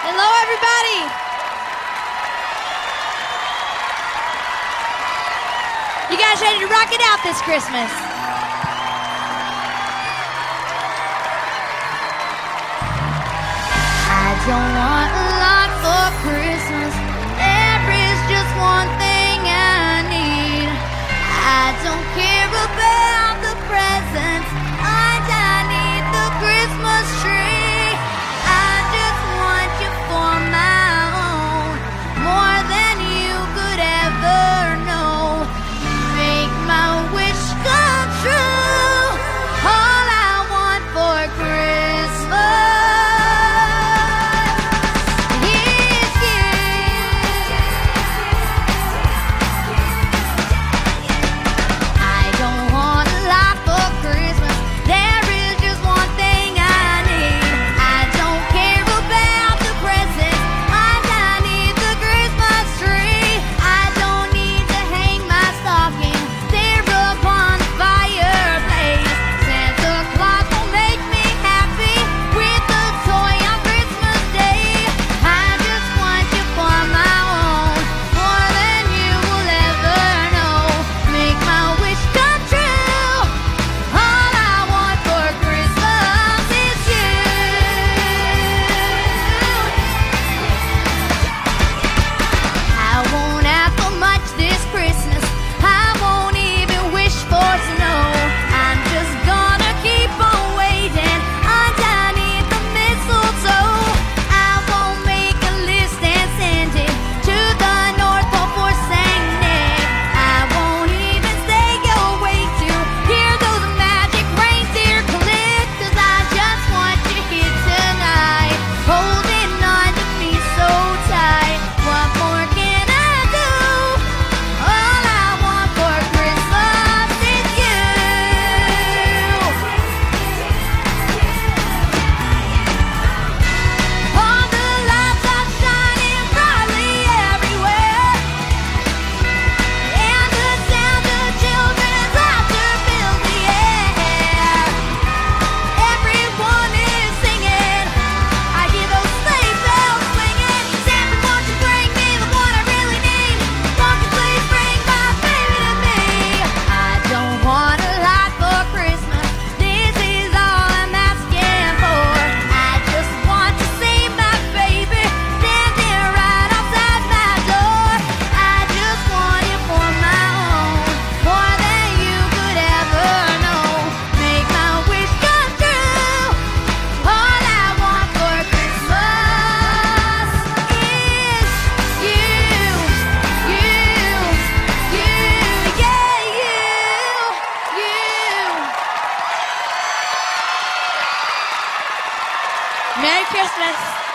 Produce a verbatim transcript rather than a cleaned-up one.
Hello, everybody. You guys ready to rock it out this Christmas? I don't want a lot for Christmas. There is just one thing I need. I don't care about the presents. I, I need the Christmas tree. I just want you for my own, more than you could ever know. Make my wish come true. All I want for Christmas is you. I don't want a lot for Christmas. There is just one thing I need. I don't care about the presents. I, I need the Christmas tree. I don't need to hang my stocking there upon the fireplace. Santa Claus will make me happy with a toy on Christmas Day. I just want you for my own, more than you will ever know. Make my wish come true. All I want for Christmas is you. I won't ask for much this Christmas. I won't even wish for snow. I'm just gonna keep on waiting underneath the mistletoe. I won't make a list and send it to the North Pole for Saint Nick. I won't even stay awake to hear those magic reindeer click. 'Cause I just want you here tonight, holding on to me so tight. What more can I do? All I want for Christmas is you. All the lights are shining brightly everywhere, and the sound of children's laughter fills the air. Everyone is singing. I hear those sleigh bells swinging. Santa, won't you bring me the one I really need? Won't you please bring my baby to me? I don't want a lot for Christmas. This is all I'm asking for. I just want to see my baby standing right outside my door. I just want you for my own, more than you could ever know. Make my wish come true. All I want for Christmas is you, you, you, yeah, you, you. Merry Christmas.